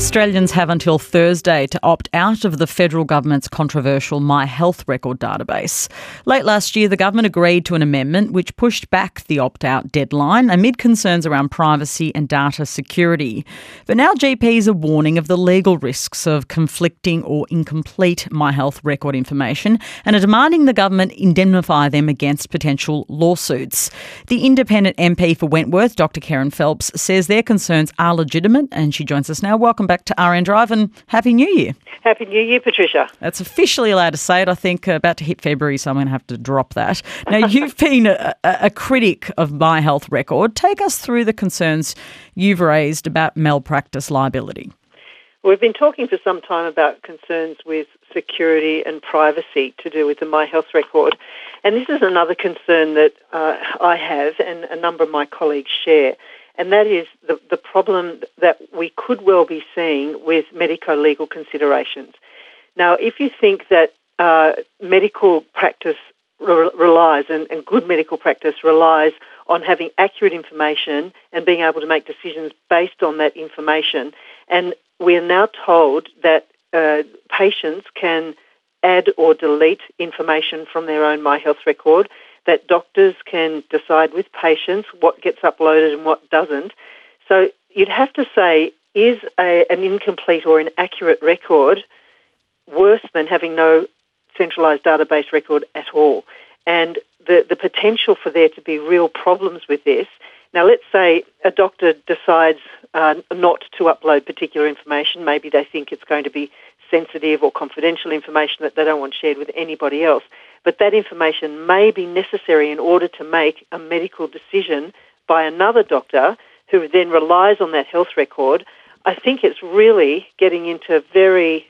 Australians have until Thursday to opt out of the federal government's controversial My Health Record database. Late last year, the government agreed to an amendment which pushed back the opt-out deadline amid concerns around privacy and data security. But now GPs are warning of the legal risks of conflicting or incomplete My Health Record information and are demanding the government indemnify them against potential lawsuits. The independent MP for Wentworth, Dr Kerryn Phelps, says their concerns are legitimate, and she joins us now. Welcome back to RN Drive and Happy New Year. Happy New Year, Patricia. That's officially allowed to say it. I think about to hit February, so I'm going to have to drop that. Now, you've been a critic of My Health Record. Take us through the concerns you've raised about malpractice liability. We've been talking for some time about concerns with security and privacy to do with the My Health Record. And this is another concern that I have and a number of my colleagues share. And that is the problem that we could well be seeing with medico-legal considerations. Now, if you think that medical practice relies, and good medical practice relies on having accurate information and being able to make decisions based on that information, and we are now told that patients can add or delete information from their own My Health Record, that doctors can decide with patients what gets uploaded and what doesn't. So you'd have to say, is an incomplete or inaccurate record worse than having no centralised database record at all? And the potential for there to be real problems with this. Now, let's say a doctor decides not to upload particular information. Maybe they think it's going to be sensitive or confidential information that they don't want shared with anybody else. But that information may be necessary in order to make a medical decision by another doctor who then relies on that health record. I think it's really getting into very,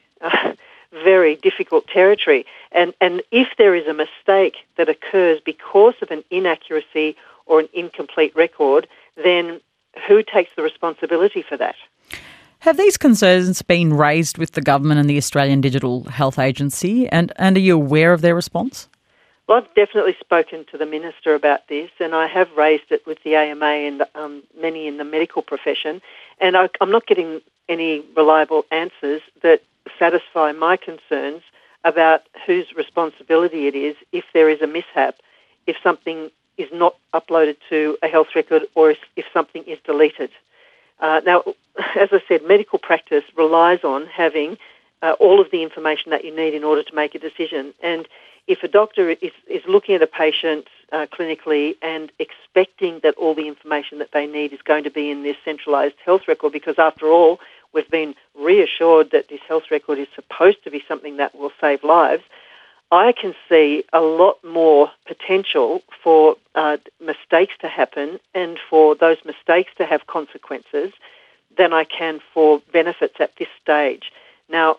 very difficult territory. And if there is a mistake that occurs because of an inaccuracy or an incomplete record, then who takes the responsibility for that? Have these concerns been raised with the government and the Australian Digital Health Agency, and are you aware of their response? Well, I've definitely spoken to the Minister about this, and I have raised it with the AMA and many in the medical profession, and I'm not getting any reliable answers that satisfy my concerns about whose responsibility it is if there is a mishap, if something is not uploaded to a health record or if something is deleted. Now, as I said, medical practice relies on having all of the information that you need in order to make a decision. And if a doctor is looking at a patient clinically and expecting that all the information that they need is going to be in this centralised health record, because after all, we've been reassured that this health record is supposed to be something that will save lives, I can see a lot more potential for mistakes to happen and for those mistakes to have consequences than I can for benefits at this stage. Now,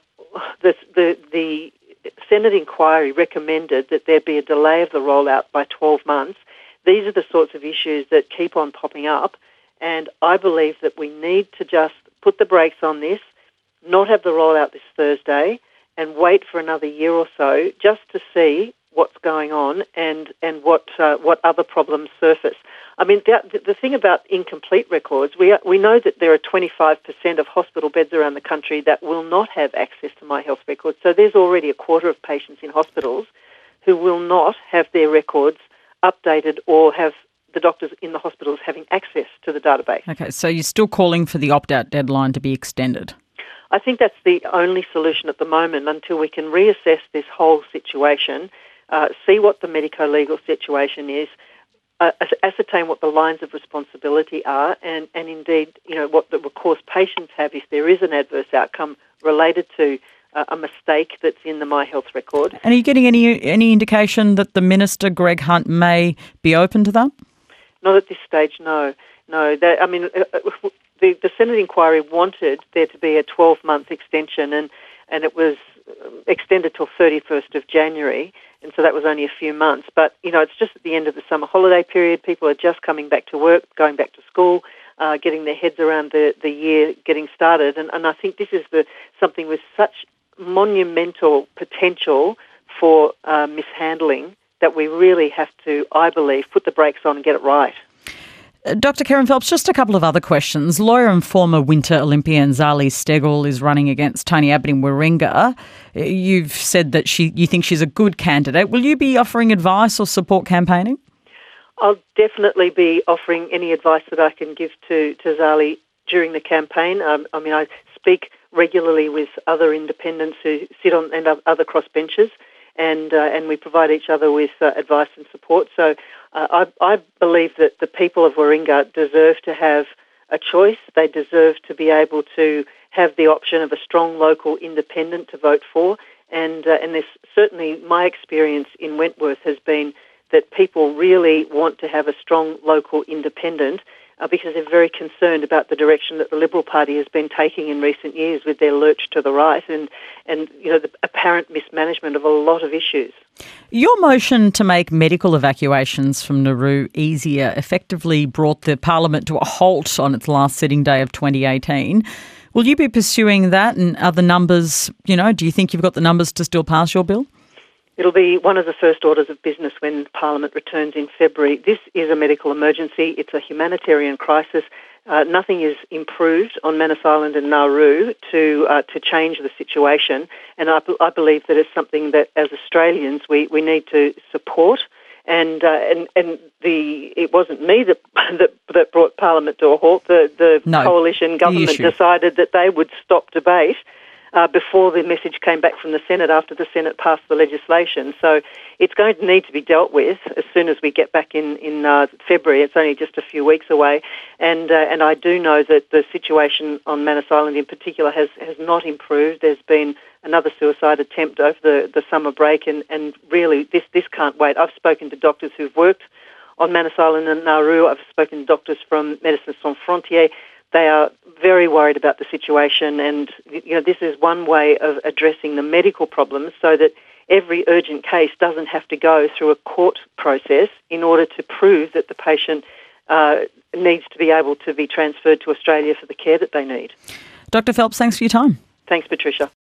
the Senate inquiry recommended that there be a delay of the rollout by 12 months. These are the sorts of issues that keep on popping up, and I believe that we need to just put the brakes on this, not have the rollout this Thursday, and wait for another year or so just to see what's going on and what other problems surface. I mean, the thing about incomplete records, we know that there are 25% of hospital beds around the country that will not have access to My Health Records. So there's already a quarter of patients in hospitals who will not have their records updated or have the doctors in the hospitals having access to the database. Okay, so you're still calling for the opt-out deadline to be extended? I think that's the only solution at the moment until we can reassess this whole situation, see what the medico-legal situation is, ascertain what the lines of responsibility are, and indeed, what the recourse patients have if there is an adverse outcome related to a mistake that's in the My Health Record. And are you getting any indication that the Minister, Greg Hunt, may be open to that? Not at this stage, no. No, the Senate inquiry wanted there to be a 12-month extension, and it was extended till 31st of January, and so that was only a few months. But, it's just at the end of the summer holiday period. People are just coming back to work, going back to school, getting their heads around the year getting started. And I think this is something with such monumental potential for mishandling that we really have to, I believe, put the brakes on and get it right. Dr. Kerryn Phelps, just a couple of other questions. Lawyer and former Winter Olympian Zali Steggall is running against Tony Abbott in Warringah. You've said that you think she's a good candidate. Will you be offering advice or support campaigning? I'll definitely be offering any advice that I can give to Zali during the campaign. I speak regularly with other independents who sit on and other crossbenchers, and we provide each other with advice and support. So I believe that the people of Warringah deserve to have a choice. They deserve to be able to have the option of a strong local independent to vote for. And there's certainly my experience in Wentworth has been that people really want to have a strong local independent because they're very concerned about the direction that the Liberal Party has been taking in recent years with their lurch to the right and the apparent mismanagement of a lot of issues. Your motion to make medical evacuations from Nauru easier effectively brought the Parliament to a halt on its last sitting day of 2018. Will you be pursuing that, and are the numbers, do you think you've got the numbers to still pass your bill? It'll be one of the first orders of business when Parliament returns in February. This is a medical emergency. It's a humanitarian crisis. Nothing is improved on Manus Island and Nauru to change the situation, and I believe that it's something that as Australians we need to support. And it wasn't me that brought Parliament to a halt. The coalition government decided that they would stop debate before the message came back from the Senate after the Senate passed the legislation. So it's going to need to be dealt with as soon as we get back in February. It's only just a few weeks away. And I do know that the situation on Manus Island in particular has not improved. There's been another suicide attempt over the summer break, and really this can't wait. I've spoken to doctors who've worked on Manus Island and Nauru. I've spoken to doctors from Médecins Sans Frontières. They are very worried about the situation, and this is one way of addressing the medical problems so that every urgent case doesn't have to go through a court process in order to prove that the patient needs to be able to be transferred to Australia for the care that they need. Dr. Phelps, thanks for your time. Thanks, Patricia.